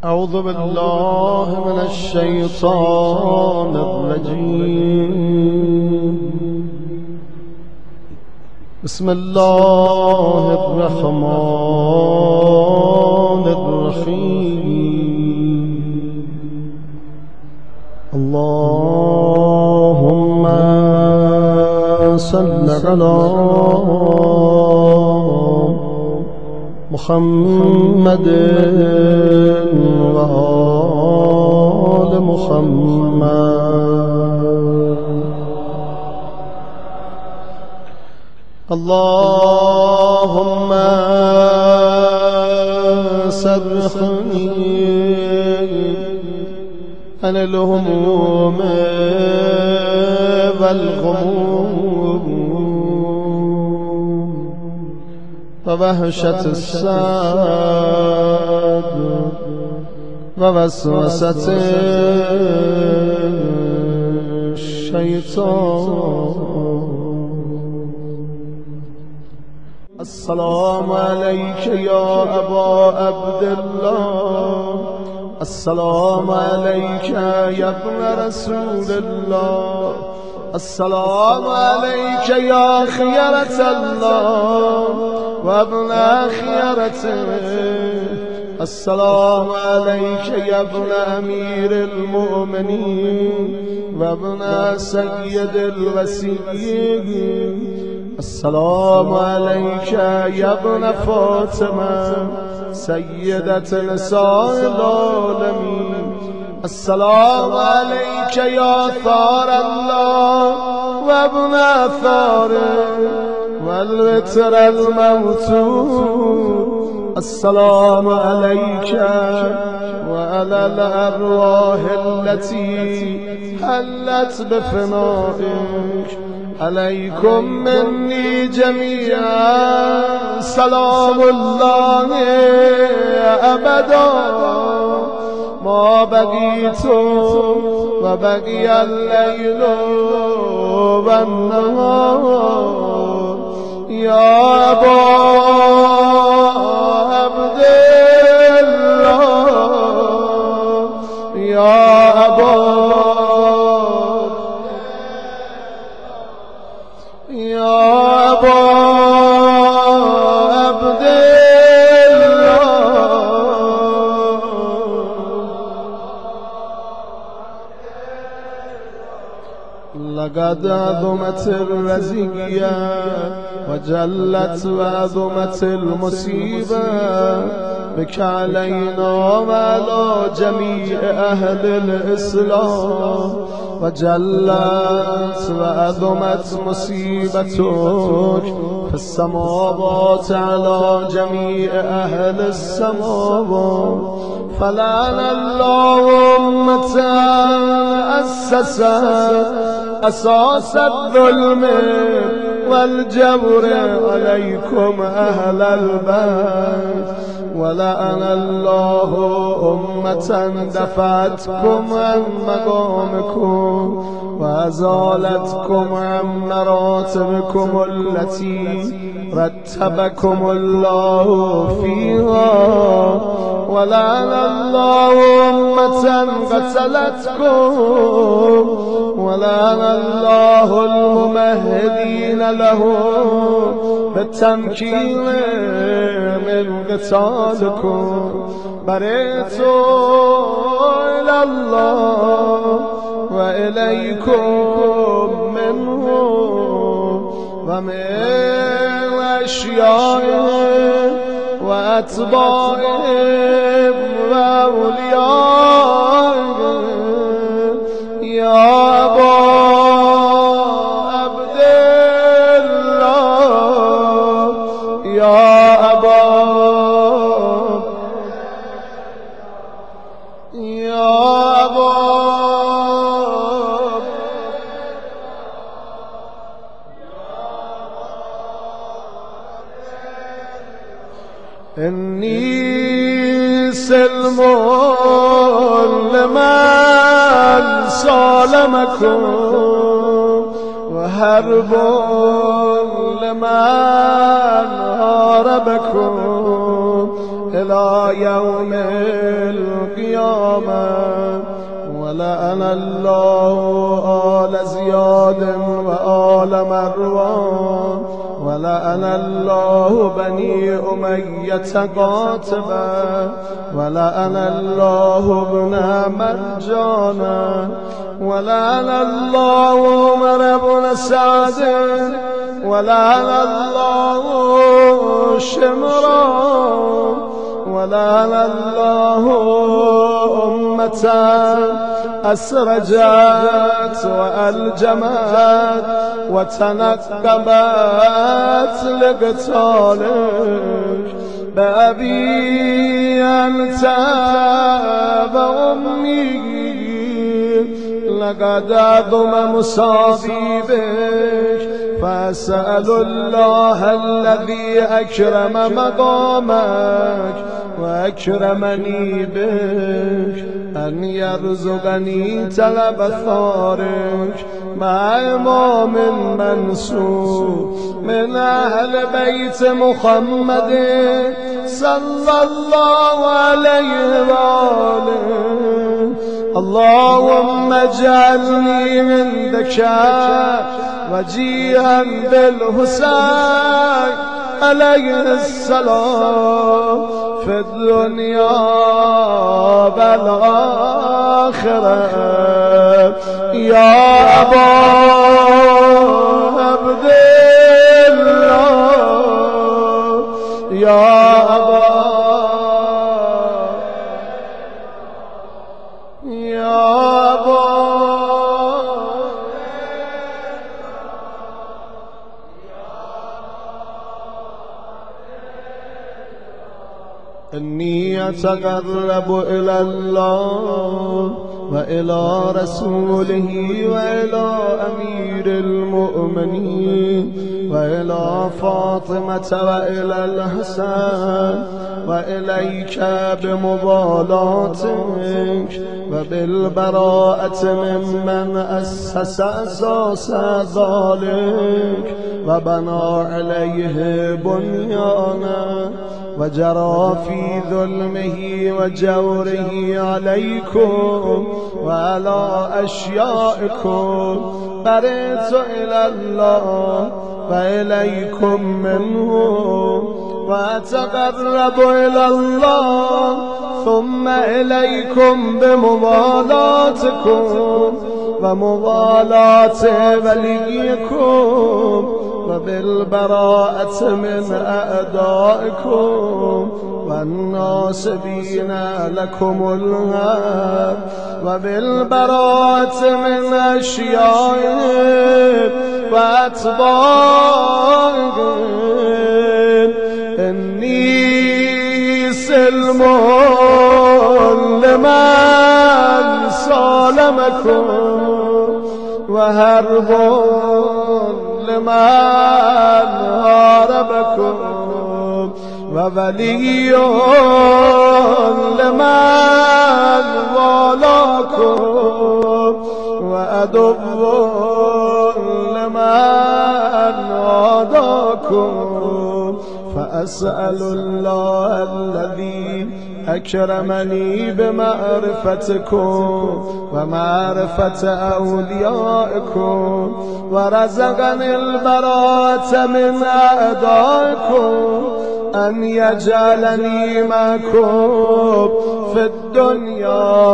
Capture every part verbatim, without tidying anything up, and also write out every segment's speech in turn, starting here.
أعوذ بالله من الشيطان الرجيم. بسم الله الرحمن الرحيم. اللهم صل على محمد وآل محمد. اللهم صرفني عن الهموم والغموم ووحشة السعد ووسوسة الشيطان. السلام عليك يا أبا عبد الله. السلام عليك يا ابن رسول الله. السلام عليك يا خيرة الله وابن خيرته. السلام عليك يا ابن أمير المؤمنين وابن سيد الوسيين. السلام عليك يا ابن فاطمة سيدة نساء العالمين. السلام عليك يا ثار الله وابن ثاره والوتر الموتور. السلام عليك وعلى الأرواح التي حلت بفنائك. عليكم مني جميعا سلام الله أبدا ما بقيت وبقي الليل والنهار. يا أبا عبد الله يا أبا يا أبا عبد لقد عظمت الرزية وجلت وعظمت المصيبة بك علينا وعلى جميع أهل الإسلام. وجلت وعظمت مصيبتك في السماوات على جميع أهل السماوات. فلعن الله أمة أسست أساس الظلم والجبر عليكم أهل البيت. ولعن الله أمة دفعتكم عن مقامكم وأزالتكم عن مراتبكم التي رتبكم الله فيها. ولعن الله أمة قتلتكم. ولعن الله الممهدين له بالتمكين من قتالكم. برئت إلى الله وإليكم منه ومن أشيائهم وأتباعهم وأوليائهم. يا أبا عبد الله يا أبا يا أبا إني سلم لمن سالمكم وحرب لمن حاربكم. إلى يوم القيامة. ولعن الله آل زياد وآل مروان، ولعن الله بني أمية قاتبا، ولعن الله ابن مرجانا، ولعن الله عمر بن سعد، ولعن الله شمرا، ولعن الله أمة أسرجت وألجمت وتنقبت لقتالك بأبي أنت وأمي. لقد عظم مصابي بك، فأسأل الله الذي أكرم مقامك وأكرمني بك أن يرزقني طلب ثارك مع إمام منصور من أهل بيت محمد صلى الله عليه وآله. اللهم اجعلني عندك وجيها بالحسين عليه السلام في الدنيا والآخرة. يا أبا عبد الله، يا أبا يا أبا إني أتقرب إلى الله وإلى رسوله وإلى أمير المؤمنين وإلى فاطمة وإلى الحسن وإليك بمبالاتك وبالبراءة ممن أسس أساس ذلك وبنى عليه بنيانا وجرى في ظلمه وجوره عليكم وعلى أشيائكم. برئت إلى الله وإليكم منه، وأتقرب إلى الله ثم إليكم بموالاتكم وموالاة وليكم وبالبراءة من أعدائكم والناصبين لكم الهاب وبالبراءة من أشيائهم وأتباعهم. إني سلم لمن سالمكم وهرب لمن هاربكم وولي لمن والاكم وعدو لمن عاداكم. فأسأل الله الذي أكرمني بمعرفتكم ومعرفة أوليائكم ورزقني البراءة من أعدائكم أن يجعلني معكم في الدنيا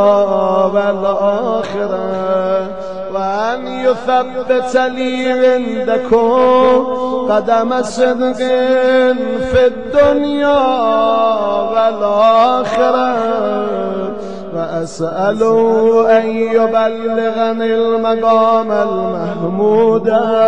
والآخرة، وأن يثبت لي عندكم قدم صدق في الدنيا والآخرة. وأسأله أن يبلغني المقام المحمود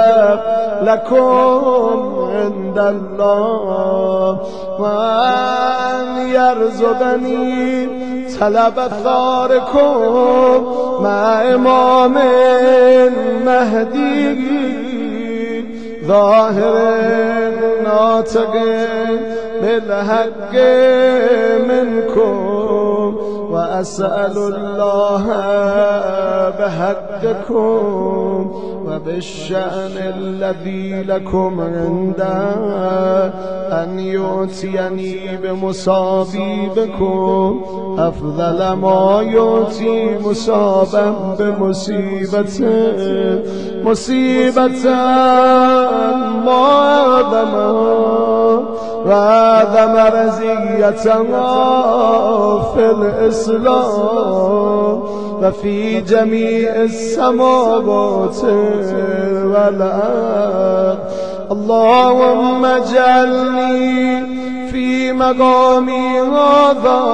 لكم عند الله، وأن يرزقني طلب ثاركم مع إمام مهدي ظاهر ناطق بالحق منكم، وأسأل الله بحقكم وبالشأن الذي لكم عنده أن يؤتيني بمصابيبكم أفضل ما يؤتي مصابا بمصيبة مصيبة ما أعظمها وأعظم رزيتها في الإسلام وفي جميع السماوات والأرض. اللهم اجعلني في مقامي هذا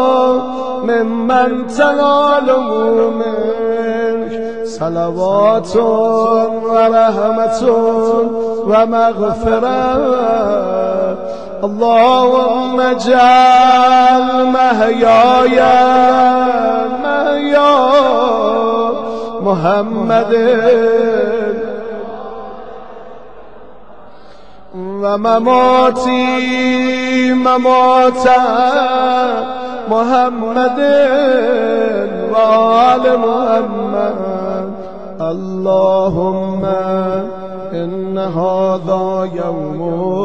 ممن تناله منك صلوات ورحمة ومغفرة. اللهم اجعل محياي محيا محمد ومماتي ممات محمد وآل محمد. اللهم إن هذا يوم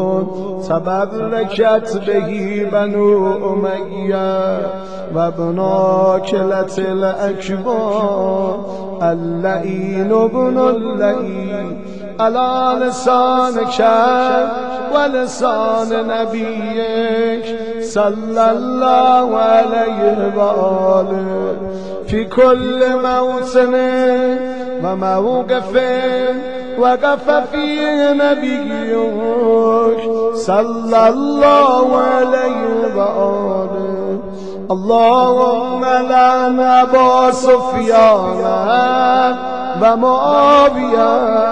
تبركت به بنو أمية وابن كلة الأكبر اللئين ابن اللئين على لسانك ولسان نبيك صلى الله عليه وآله في كل موطن وموقف وقف فيه نبيك صلى الله عليه وآله. اللهم لعن أبا سفيان ومعاوية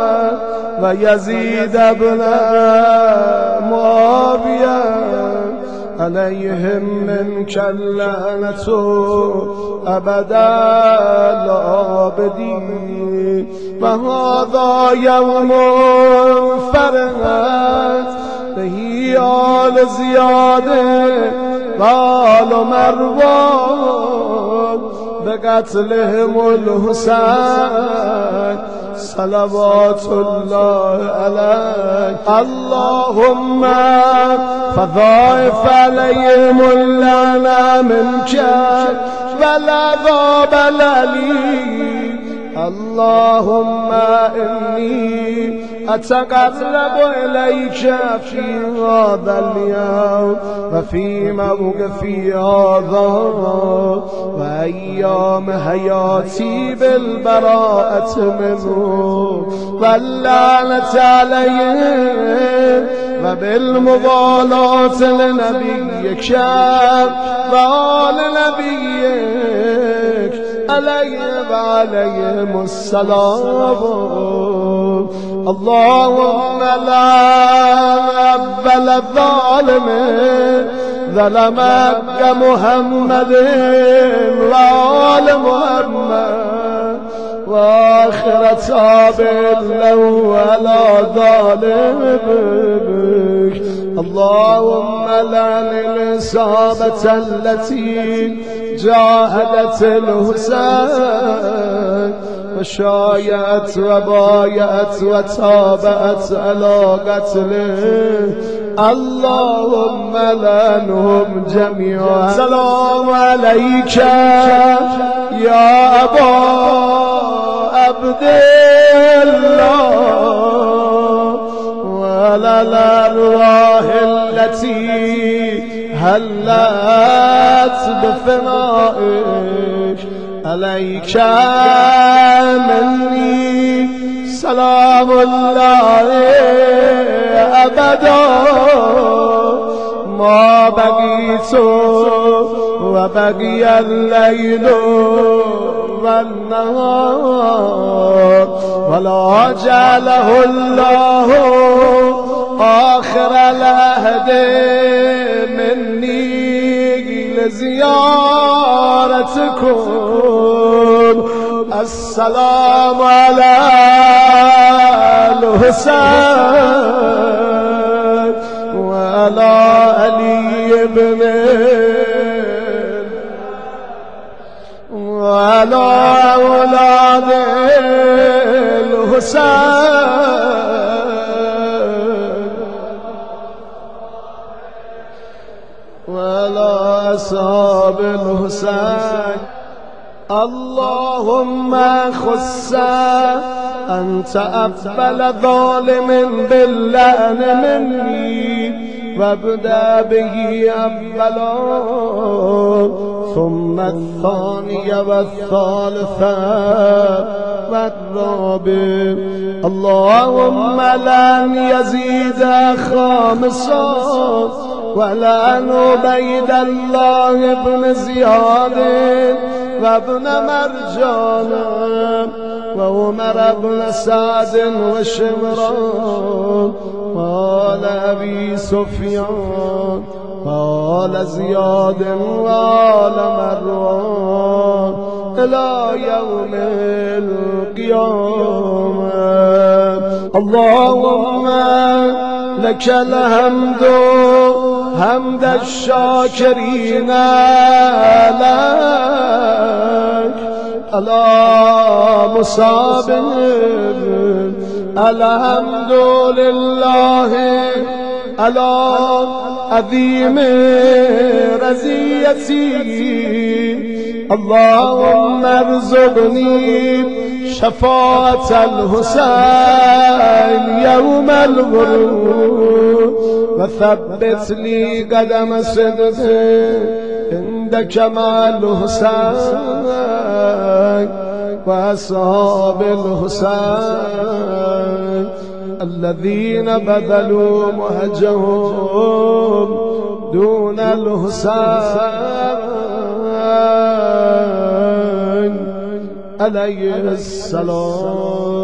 ويزيد بن معاوية عليهم منك اللعنة أبدا الآبدين. وهذا يوم فرحت به آل زياد وآل مروان بقتلهم الحسين صلوات الله عليه. اللهم فضاعف عليهم اللعنة منك والعذاب الأليم. اللهم إني أتقرب إليك في هذا اليوم وفي موقفي هذا وأيام حياتي بالبراءة منه واللعنة عليهم وبالمغالاة لنبيك وآل نبيك عليه وعليهم السلام. اللهم لعن أول الظالم ظلمك محمد وآل محمد وآخر تابع له على ظالمك. اللهم لعن الإصابة التي جاهدت الحسين وشايعت وبايعت وتابعت على قتله. اللهم لعنهم جميعا. السلام عليك يا أبا عبد الله وعلى الأرواح التي هلت بفنائك. عليك مني سلام الله أبدا ما بقيت وبقي الليل والنهار ولا جعله الله آخر العهد مني لزيارتكم. السلام على الحسين وعلى علي بن وعلى أولاد الحسين وعلى أصحاب الحسين. اللهم خص أنت أقبل ظالم باللعن مني وابدأ به أولا ثم الثاني والثالث والرابع. اللهم لن يزيد خامسا ولعن عبيد الله بن زياد وابن مرجان وعمر بن سعد وشمران وآل أبي سفيان وآل زياد وآل مروان إلى يوم القيامة. اللهم لك الحمد حمد الشاكرين لك على مصاب. الحمد لله على عظيم رزيتي. اللهم ارزقني شفاعة الحسين يوم الغروب وثبت لي قدم صدق عندك مع الحسين وأصحاب الحسين الذين بذلوا مهجهم دون الحسين عليه السلام.